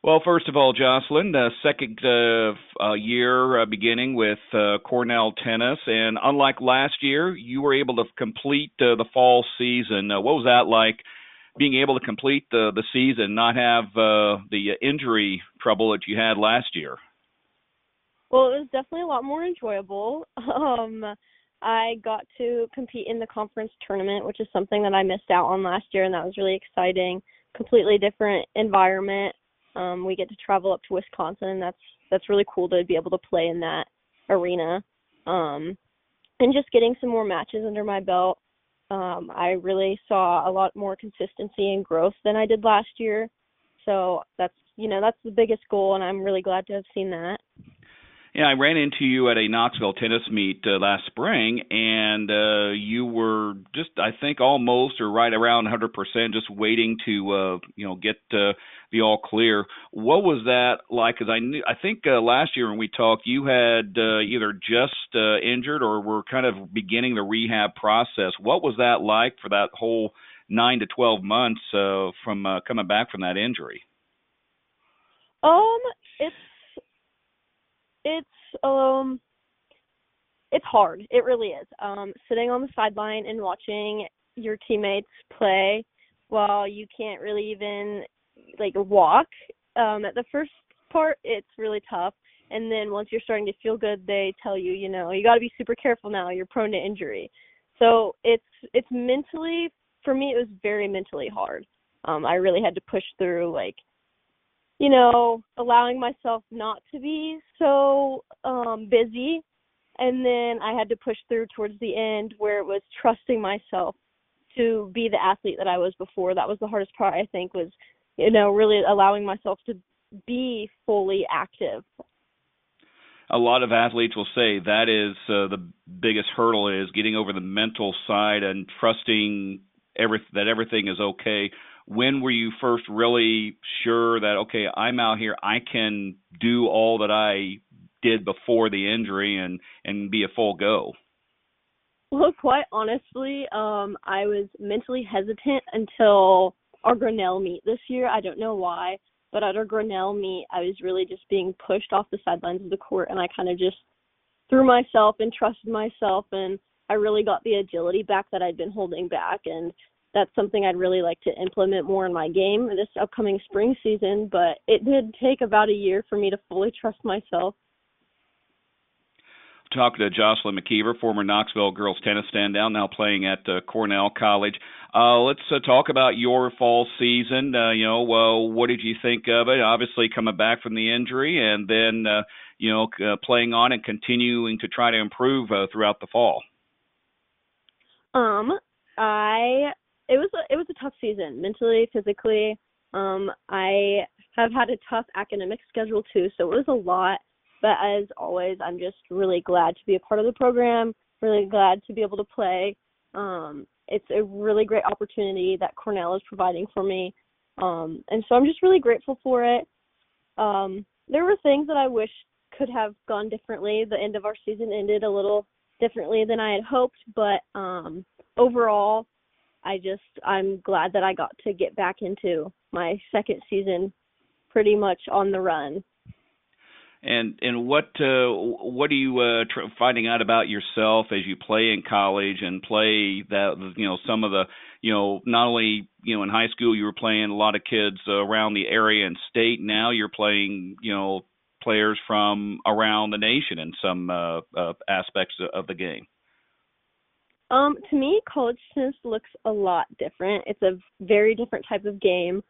Well, first of all, Jocelyn, second year beginning with Cornell Tennis, and unlike last year, you were able to complete the fall season. What was that like, being able to complete the season, not have the injury trouble that you had last year? Well, it was definitely a lot more enjoyable. I got to compete in the conference tournament, which is something that I missed out on last year, and that was really exciting. Completely different environment. We get to travel up to Wisconsin, and that's really cool to be able to play in that arena. And just getting some more matches under my belt. I really saw a lot more consistency and growth than I did last year. So that's the biggest goal, and I'm really glad to have seen that. Yeah, I ran into you at a Knoxville tennis meet last spring, and you were just, I think, almost or right around 100%, just waiting to, get the all clear. What was that like? Because I think last year when we talked, you had either just injured or were kind of beginning the rehab process. What was that like for that whole 9 to 12 months from coming back from that injury? It's it's it's hard. It really is. Sitting on the sideline and watching your teammates play while you can't really even walk. At the first part, it's really tough, and then once you're starting to feel good, they tell you, you got to be super careful now. You're prone to injury. So it's mentally, for me, it was very mentally hard. I really had to push through allowing myself not to be so busy. And then I had to push through towards the end where it was trusting myself to be the athlete that I was before. That was the hardest part, I think, was, really allowing myself to be fully active. A lot of athletes will say that is the biggest hurdle, is getting over the mental side and trusting that everything is okay. When were you first really sure that, okay, I'm out here, I can do all that I did before the injury and be a full go? Well, quite honestly, I was mentally hesitant until our Grinnell meet this year. I don't know why, but at our Grinnell meet, I was really just being pushed off the sidelines of the court, and I kind of just threw myself and trusted myself, and I really got the agility back that I'd been holding back, and that's something I'd really like to implement more in my game this upcoming spring season, but it did take about a year for me to fully trust myself. Talking to Jocelyn McKeever, former Knoxville girls tennis standout, now playing at Cornell College. Let's talk about your fall season. What did you think of it? Obviously coming back from the injury and then, playing on and continuing to try to improve throughout the fall. It was a tough season, mentally, physically. I have had a tough academic schedule too, so it was a lot. But as always, I'm just really glad to be a part of the program, really glad to be able to play. It's a really great opportunity that Cornell is providing for me. And so I'm just really grateful for it. There were things that I wish could have gone differently. The end of our season ended a little differently than I had hoped, but overall, I'm glad that I got to get back into my second season pretty much on the run. And what are you finding out about yourself as you play in college and play that, some of the, not only, in high school you were playing a lot of kids around the area and state. Now you're playing, players from around the nation in some aspects of the game. To me, college tennis looks a lot different. It's a very different type of game,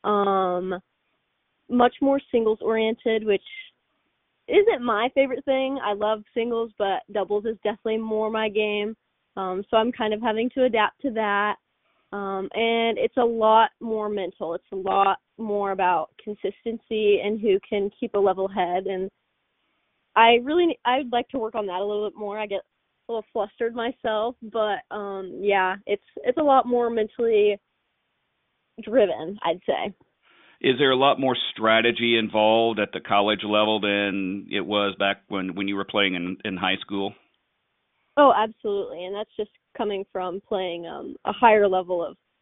much more singles oriented, which isn't my favorite thing. I love singles, but doubles is definitely more my game. So I'm kind of having to adapt to that. And it's a lot more mental. It's a lot more about consistency and who can keep a level head. And I'd like to work on that a little bit more. I get a little flustered myself, but it's a lot more mentally driven, I'd say. Is there a lot more strategy involved at the college level than it was back when you were playing in high school? Oh, absolutely. And that's just coming from playing a higher level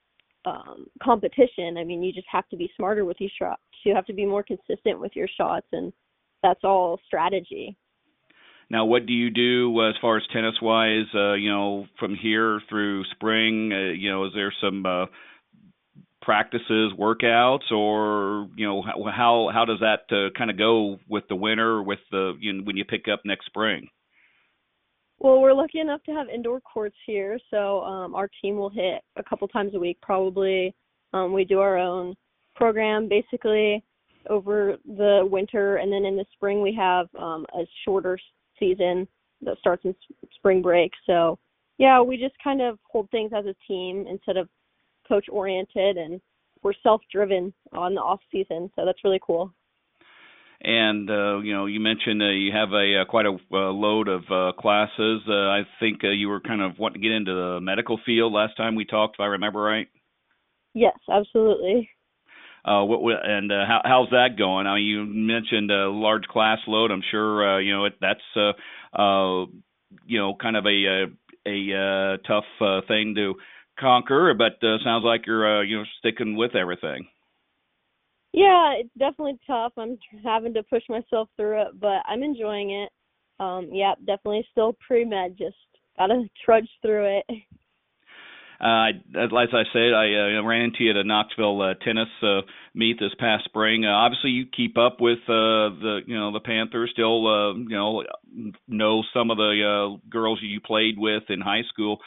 competition. I mean, you just have to be smarter with your shots. You have to be more consistent with your shots, and that's all strategy. Now, what do you do as far as tennis-wise, from here through spring? Is there some practices, workouts, or, how does that kind of go with the winter, with when you pick up next spring? Well, we're lucky enough to have indoor courts here, so our team will hit a couple times a week probably. We do our own program basically over the winter, and then in the spring we have a shorter season that starts in spring break. So, yeah, we just kind of hold things as a team instead of coach-oriented, and we're self-driven on the off-season, so that's really cool. And you mentioned you have quite a load of classes. I think you were kind of wanting to get into the medical field last time we talked, if I remember right. Yes, absolutely. How's that going? I mean, you mentioned a large class load. I'm sure that's kind of a tough thing to conquer, but sounds like you're sticking with everything. Yeah, it's definitely tough. I'm having to push myself through it, but I'm enjoying it. Yeah, definitely still pre-med, just gotta trudge through it. As I said, I ran into you at a Knoxville tennis meet this past spring. Obviously, you keep up with the Panthers. Still, know some of the girls you played with in high school.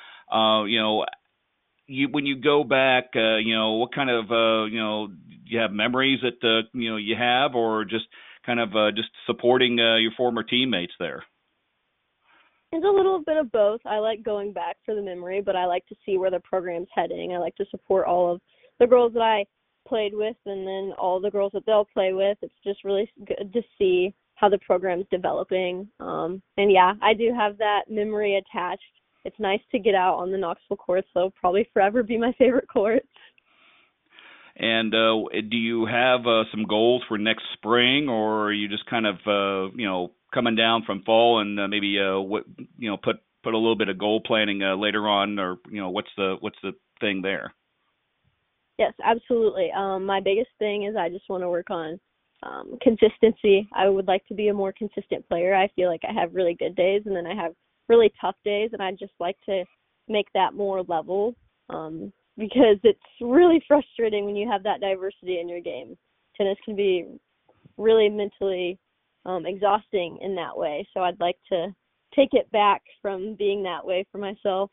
When you go back, what kind of do you have memories that you have, or just kind of just supporting your former teammates there? It's a little bit of both. I like going back for the memory, but I like to see where the program's heading. I like to support all of the girls that I played with, and then all the girls that they'll play with. It's just really good to see how the program's developing. And yeah, I do have that memory attached. It's nice to get out on the Knoxville courts. They'll probably forever be my favorite courts. And do you have some goals for next spring, or are you just kind of coming down from fall and maybe put a little bit of goal planning later on, or what's the thing there? Yes, absolutely. My biggest thing is I just want to work on consistency. I would like to be a more consistent player. I feel like I have really good days, and then I have really tough days, and I just like to make that more level because it's really frustrating when you have that diversity in your game. Tennis can be really mentally exhausting in that way, so I'd like to take it back from being that way for myself.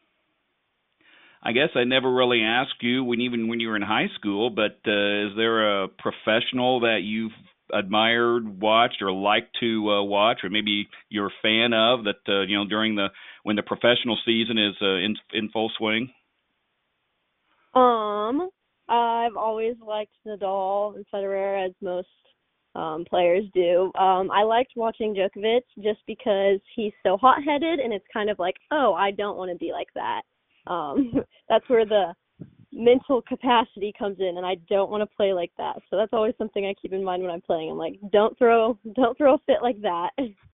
I guess I never really asked you even when you were in high school, but is there a professional that you've admired, watched, or liked to watch, or maybe you're a fan of that during when the professional season is in full swing? I've always liked Nadal and Federer, as most players do. I liked watching Djokovic just because he's so hot-headed, and it's kind of like, oh, I don't want to be like that. That's where the mental capacity comes in, and I don't want to play like that. So that's always something I keep in mind when I'm playing. I'm like, don't throw a fit like that.